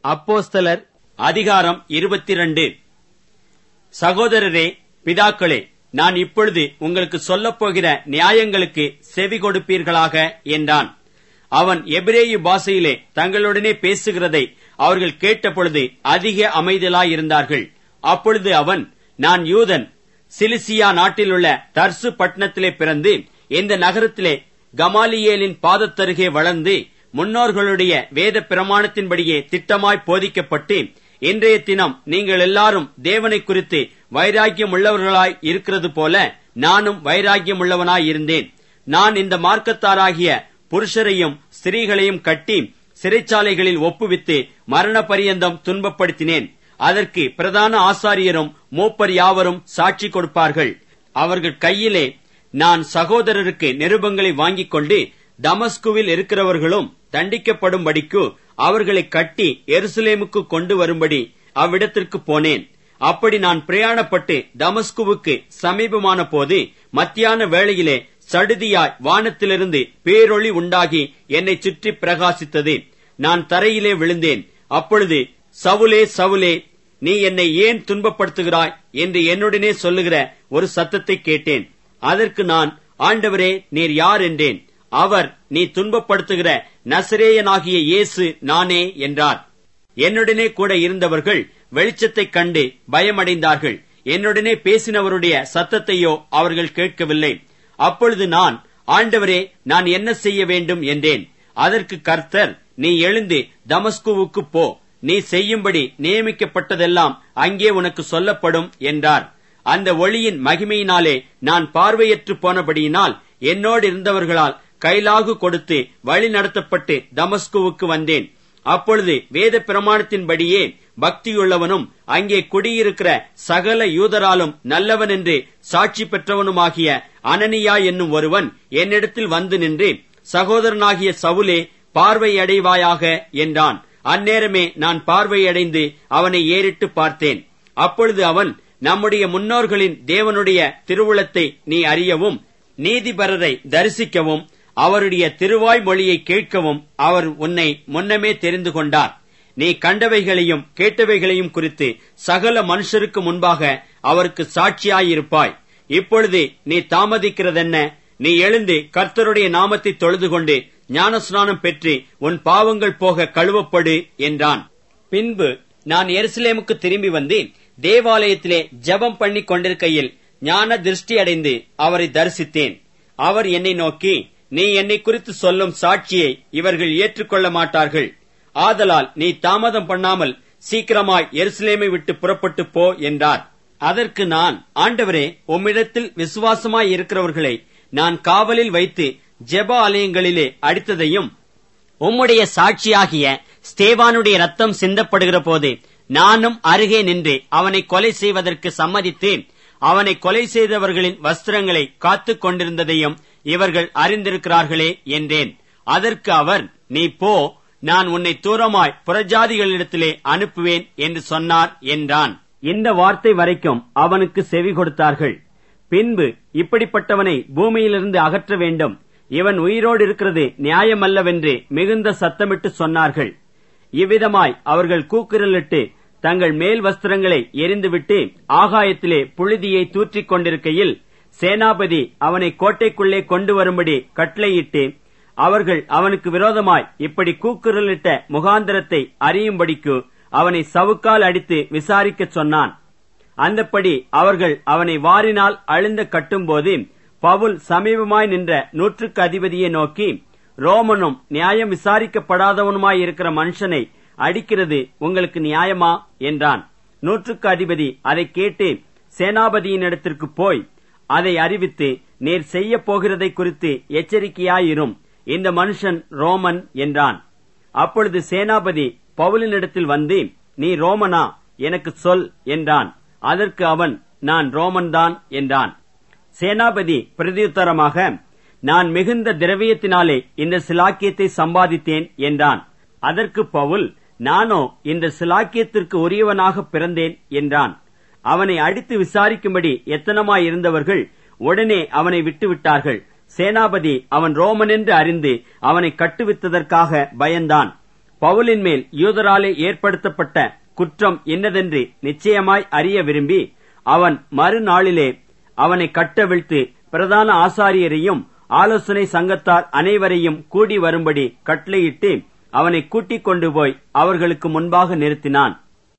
அப்போஸ்தலர் அதிகாரம் 22. சகோதரரே, பிதாக்களே, நான் இப்பொழுது உங்களுக்கு சொல்லப் போகிற நியாயங்களுக்கு செவி கொடுப்பீர்களாக என்றான். அவன் எபிரேய பாஷையிலே தங்களுடனே பேசுகிறதை அவர்கள் கேட்டபொழுது அதிக அமைதலாயிருந்தார்கள். அப்பொழுது அவன், நான் யூதன், சிலிசியா நாட்டிலுள்ள தர்சு பட்டணத்திலே பிறந்து இந்த நகரத்திலே கமாலியேலின் பாதத்தருகே வளர்ந்து முன்னோர்களுடைய வேத பிரமாணத்தின்படியே திட்டமாய் போதிக்கப்பட்டு இன்றைய தினம் நீங்கள் எல்லாரும் தேவனை குறித்து வைராக்கியம் உள்ளவர்களாய் இருக்கிறது போல நானும் வைராக்கியம் உள்ளவனாய் இருந்தேன். நான் இந்த மார்க்கத்தாராகிய புருஷரையும் ஸ்திரீகளையும் கட்டி சிறைச்சாலைகளில் ஒப்புவித்து மரண பரியந்தம் துன்பப்படுத்தினேன். அதற்கு பிரதான ஆசாரியரும் மூப்பர் யாவரும் சாட்சி கொடுப்பார்கள். அவர்கள் கையிலே நான் சகோதரருக்கு நிருபங்களை வாங்கிக் கொண்டு தமஸ்குவில் இருக்கிறவர்களும் தண்டிக்கப்படும்படிக்கு அவர்களை கட்டி எருசலேமுக்கு கொண்டு வரும்படி அவ்விடத்திற்கு போனேன். அப்படி நான் பிரயாணப்பட்டு தமஸ்குவுக்கு சமீபமான போது மத்தியான வேளையிலே சடுதியாய் வானத்திலிருந்து பேரொளி உண்டாகி என்னை சுற்றி பிரகாசித்தது. நான் தரையிலே விழுந்தேன். அப்பொழுது, சவுலே, சவுலே, நீ என்னை ஏன் துன்பப்படுத்துகிறாய் என்று என்னுடனே சொல்லுகிற ஒரு சத்தத்தை கேட்டேன். அதற்கு நான், ஆண்டவரே, நீர் யார் என்றேன். அவர், நீ துன்பப்படுத்துகிற நசரேயனாகிய இயேசு நானே என்றார். என்னுடனே கூட இருந்தவர்கள் வெளிச்சத்தைக் கண்டு பயமடைந்தார்கள். என்னுடனே பேசினவருடைய சத்தத்தையோ அவர்கள் கேட்கவில்லை. அப்பொழுது நான், ஆண்டவரே, நான் என்ன செய்ய வேண்டும் என்றேன். அதற்கு கர்த்தர், நீ எழுந்து தமஸ்குவுக்கு போ, நீ செய்யும்படி நியமிக்கப்பட்டதெல்லாம் அங்கே உனக்கு சொல்லப்படும் என்றார். அந்த ஒளியின் மகிமையினாலே நான் பார்வையற்று போனபடியினால் என்னோடு இருந்தவர்களால் கைலாகு கொடுத்து வழி நடத்தப்பட்டு தமஸ்குவுக்கு வந்தேன். அப்பொழுது வேத பிரமாணத்தின்படியே பக்தியுள்ளவனும் அங்கே குடியிருக்கிற சகல யூதராலும் நல்லவன் என்று சாட்சி பெற்றவனுமாகிய அனனியா என்னும் ஒருவன் என்னிடத்தில் வந்து நின்று, சகோதரனாகிய சவுலே, பார்வையடைவாயாக என்றான். அந்நேரமே நான் பார்வையடைந்து அவனை ஏறிட்டு பார்த்தேன். அப்பொழுது அவன், நம்முடைய முன்னோர்களின் தேவனுடைய திருவுளத்தை நீ அறியவும் நீதிபரரை தரிசிக்கவும் அவருடைய திருவாய் மொழியை கேட்கவும் அவர் உன்னை முன்னமே தெரிந்து கொண்டார். நீ கண்டவைகளையும் கேட்டவைகளையும் குறித்து சகல மனுஷருக்கு முன்பாக அவருக்கு சாட்சியாயிருப்பாய். இப்பொழுது நீ தாமதிக்கிறதென்ன? நீ எழுந்து கர்த்தருடைய நாமத்தை தொழுது கொண்டு ஞானஸ்நானம் பெற்று உன் பாவங்கள் போக கழுவப்படு என்றான். பின்பு நான் எருசலேமுக்கு திரும்பி வந்து தேவாலயத்திலே ஜெபம் பண்ணி கொண்டிருக்கையில் ஞான திருஷ்டி அடைந்து அவரை தரிசித்தேன். அவர் என்னை நோக்கி, நீ என்னை குறித்து சொல்லும் சாட்சியை இவர்கள் ஏற்றுக்கொள்ள மாட்டார்கள். ஆதலால் நீ தாமதம் பண்ணாமல் சீக்கிரமாய் எருசலேமை விட்டு புறப்பட்டு போ என்றார். அதற்கு நான், ஆண்டவரே, உம்மிடத்தில் விசுவாசமாய் இருக்கிறவர்களை நான் காவலில் வைத்து ஜெப ஆலயங்களிலே அடித்ததையும் உம்முடைய சாட்சியாகிய ஸ்தேவானுடைய ரத்தம் சிந்தப்படுகிற போது நானும் அருகே நின்று அவனை கொலை செய்வதற்கு சம்மதித்தேன். அவனை கொலை செய்தவர்களின் வஸ்திரங்களை காத்துக் கொண்டிருந்ததையும் இவர்கள் அறிந்திருக்கிறார்களே என்றேன். அதற்கு அவர், நீ போ, நான் உன்னை தூரமாய் புறஜாதிகளிடத்திலே அனுப்புவேன் என்று சொன்னார் என்றான். இந்த வார்த்தை வரைக்கும் அவனுக்கு செவி கொடுத்தார்கள். பின்பு, இப்படிப்பட்டவனை பூமியிலிருந்து அகற்ற வேண்டும், இவன் உயிரோடு இருக்கிறது நியாயமல்லவென்று மிகுந்த சத்தமிட்டு சொன்னார்கள். இவ்விதமாய் அவர்கள் கூக்குரலிட்டு தங்கள் மேல் வஸ்திரங்களை எரிந்துவிட்டு ஆகாயத்திலே புழுதியை தூற்றிக் கொண்டிருக்கையில் சேனாபதி அவனை கோட்டைக்குள்ளே கொண்டு வரும்படி கட்டளையிட்டு அவர்கள் அவனுக்கு விரோதமாய் இப்படி கூக்குரலிட்ட முகாந்திரத்தை அறியும்படிக்கு அவனை சவுக்கால் அடித்து விசாரிக்கச் சொன்னான். அந்தப்படி அவர்கள் அவனை வாரினால் அழுந்த கட்டும்போது பவுல் சமீபமாய் நின்ற 100க்கு அதிபதியை நோக்கி, ரோமனும் நியாயம் விசாரிக்கப்படாதவனுமாயிருக்கிற மனுஷனை அடிக்கிறது உங்களுக்கு நியாயமா என்றான். 100க்கு அதிபதி அதை கேட்டு சேனாபதியினிடத்திற்கு போய் அதை அறிவித்து, நீர் செய்ய போகிறதை குறித்து எச்சரிக்கையாயிரும், இந்த மனுஷன் ரோமன் என்றான். அப்பொழுது சேனாபதி பவுலினிடத்தில் வந்து, நீ ரோமனா? எனக்கு சொல் என்றான். அதற்கு அவன், நான் ரோமன்தான் என்றான். சேனாபதி பிரதியுத்தரமாக, நான் மிகுந்த திரவியத்தினாலே இந்த சிலாக்கியத்தை சம்பாதித்தேன் என்றான். அதற்கு பவுல், நானோ இந்த சிலாக்கியத்திற்கு உரியவனாக பிறந்தேன் என்றான். அவனை அடித்து விசாரிக்கும்படி எத்தனமாயிருந்தவர்கள் உடனே அவனை விட்டுவிட்டார்கள். சேனாபதி அவன் ரோமன் என்று அறிந்து அவனை கட்டுவித்ததற்காக பயந்தான். பவுலின் மேல் யூதராலே ஏற்படுத்தப்பட்ட குற்றம் என்னதென்று நிச்சயமாய் அறிய விரும்பி அவன் மறுநாளிலே அவனை கட்டவிழ்த்து பிரதான ஆசாரியரையும் ஆலோசனை சங்கத்தார் அனைவரையும் கூடி வரும்படி கட்டளையிட்டு அவனை கூட்டிக் கொண்டு போய் அவர்களுக்கு முன்பாக நிறுத்தினான்.